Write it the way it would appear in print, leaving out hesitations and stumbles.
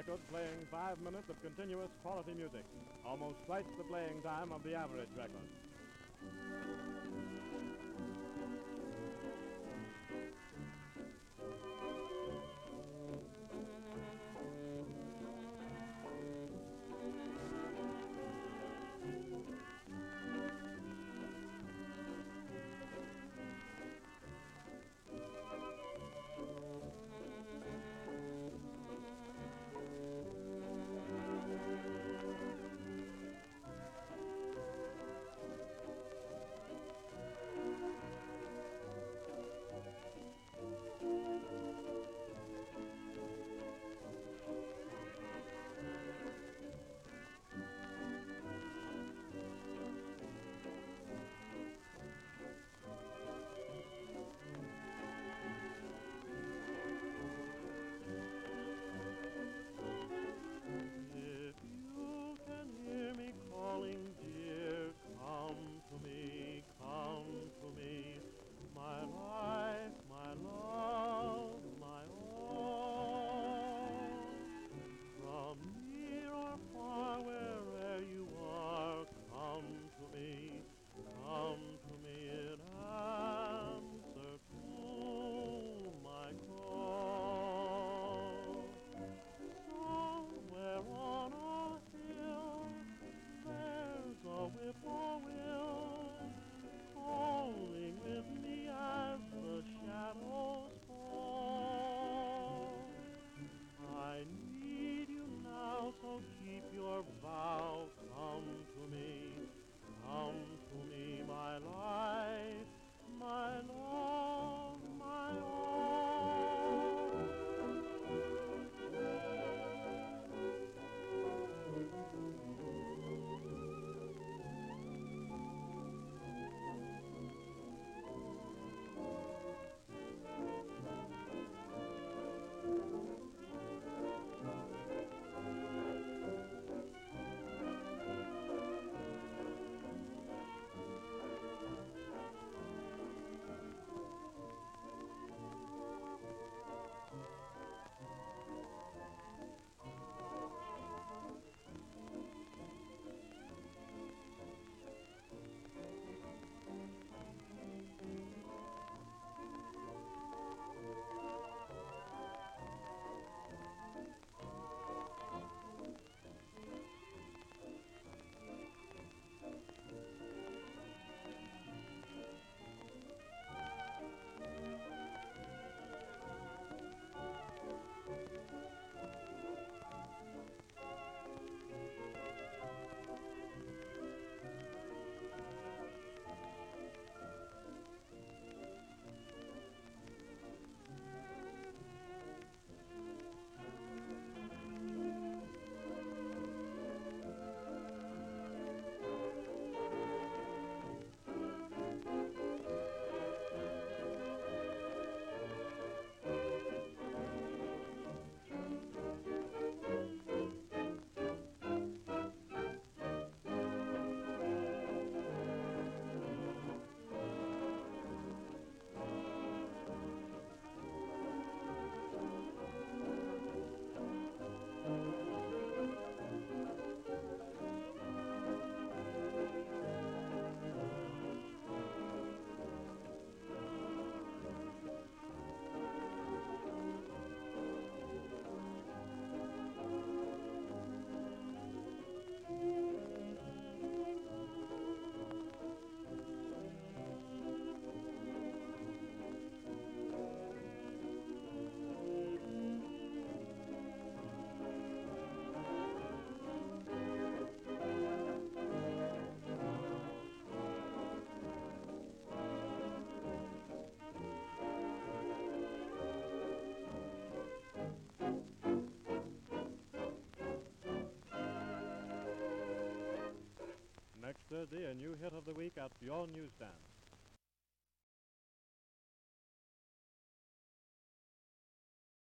record playing 5 minutes of continuous quality music, almost twice the playing time of the average record. If you can hear me calling, dear, come to me, my life, my love, my all. From near or far, wherever you are, come to me in answer to my call. Somewhere on a hill, there's a whippoorwill calling with me as the shadows fall. I need you now, so keep your vow. Come to me, my life, my love, my all. Next Thursday, a new hit of the week at your newsstand.